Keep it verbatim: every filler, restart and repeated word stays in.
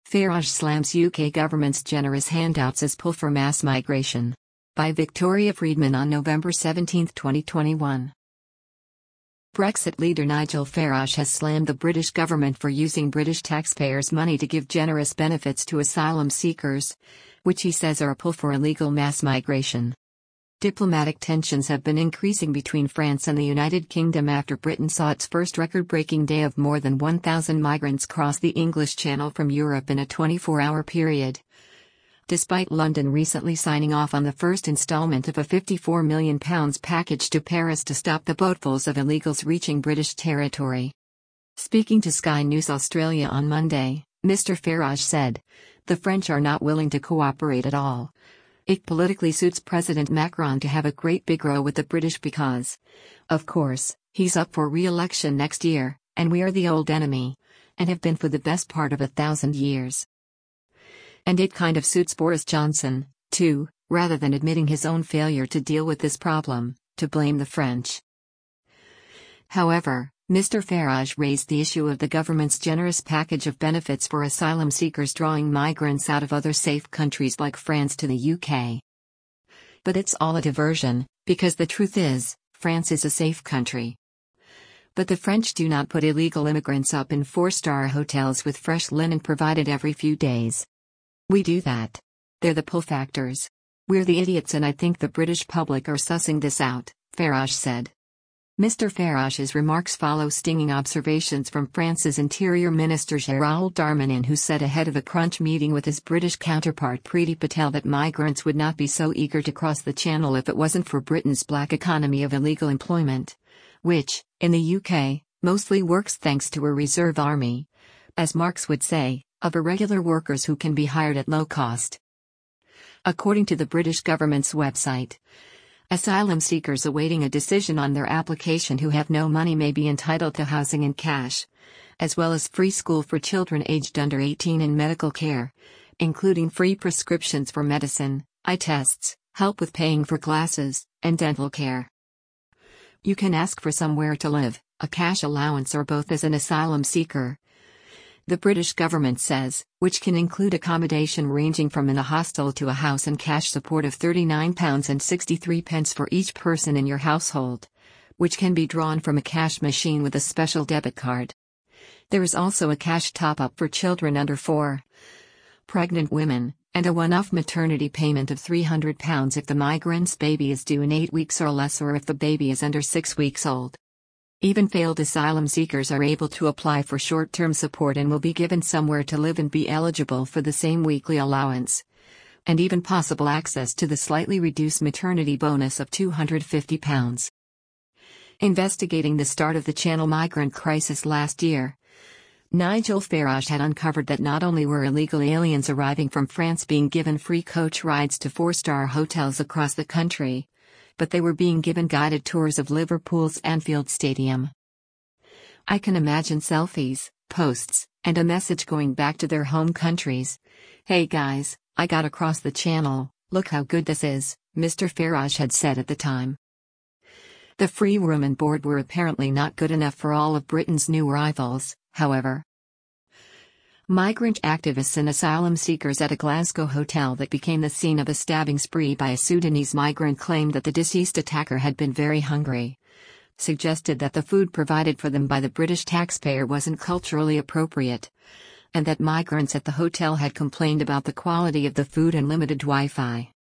Farage slams U K government's generous handouts as pull for mass migration. By Victoria Friedman on November seventeenth, twenty twenty-one. Brexit leader Nigel Farage has slammed the British government for using British taxpayers' money to give generous benefits to asylum seekers, which he says are a pull for illegal mass migration. Diplomatic tensions have been increasing between France and the United Kingdom after Britain saw its first record-breaking day of more than one thousand migrants cross the English Channel from Europe in a twenty-four hour period. Despite London recently signing off on the first instalment of a fifty-four million pounds package to Paris to stop the boatfuls of illegals reaching British territory. Speaking to Sky News Australia on Monday, Mister Farage said, "The French are not willing to cooperate at all. It politically suits President Macron to have a great big row with the British because, of course, he's up for re-election next year, and we are the old enemy, and have been for the best part of a thousand years. And it kind of suits Boris Johnson, too, rather than admitting his own failure to deal with this problem, to blame the French." However, Mister Farage raised the issue of the government's generous package of benefits for asylum seekers drawing migrants out of other safe countries like France to the U K. But it's all a diversion, because the truth is, France is a safe country. But the French do not put illegal immigrants up in four-star hotels with fresh linen provided every few days. We do that. They're the pull factors. We're the idiots, and I think the British public are sussing this out, Farage said. Mister Farage's remarks follow stinging observations from France's Interior Minister Gérald Darmanin, who said ahead of a crunch meeting with his British counterpart Priti Patel that migrants would not be so eager to cross the Channel if it wasn't for Britain's black economy of illegal employment, which, in the U K, mostly works thanks to a reserve army, as Marx would say, of irregular workers who can be hired at low cost. According to the British government's website, asylum seekers awaiting a decision on their application who have no money may be entitled to housing and cash, as well as free school for children aged under eighteen and medical care, including free prescriptions for medicine, eye tests, help with paying for classes, and dental care. You can ask for somewhere to live, a cash allowance, or both as an asylum seeker, the British government says, which can include accommodation ranging from in a hostel to a house and cash support of thirty-nine pounds sixty-three for each person in your household, which can be drawn from a cash machine with a special debit card. There is also a cash top-up for children under four, pregnant women, and a one-off maternity payment of three hundred pounds if the migrant's baby is due in eight weeks or less, or if the baby is under six weeks old. Even failed asylum seekers are able to apply for short-term support and will be given somewhere to live and be eligible for the same weekly allowance, and even possible access to the slightly reduced maternity bonus of two hundred fifty pounds. Investigating the start of the Channel migrant crisis last year, Nigel Farage had uncovered that not only were illegal aliens arriving from France being given free coach rides to four-star hotels across the country, but they were being given guided tours of Liverpool's Anfield Stadium. I can imagine selfies, posts, and a message going back to their home countries. "Hey guys, I got across the Channel, look how good this is," Mister Farage had said at the time. The free room and board were apparently not good enough for all of Britain's new arrivals, however. Migrant activists and asylum seekers at a Glasgow hotel that became the scene of a stabbing spree by a Sudanese migrant claimed that the deceased attacker had been very hungry, suggested that the food provided for them by the British taxpayer wasn't culturally appropriate, and that migrants at the hotel had complained about the quality of the food and limited Wi-Fi.